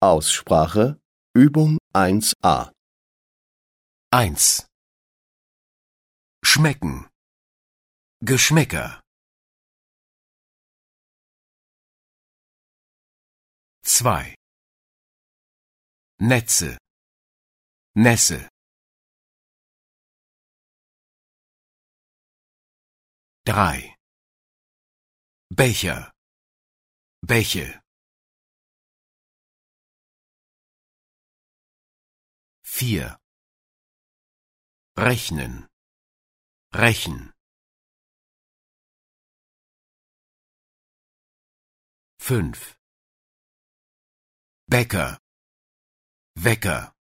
Aussprache Übung 1a. 1. Schmecken. Geschmäcker. 2. Netze. Nässe. 3. Becher. Bäche. 4. Rechnen. Rechen. 5. Bäcker. Wecker.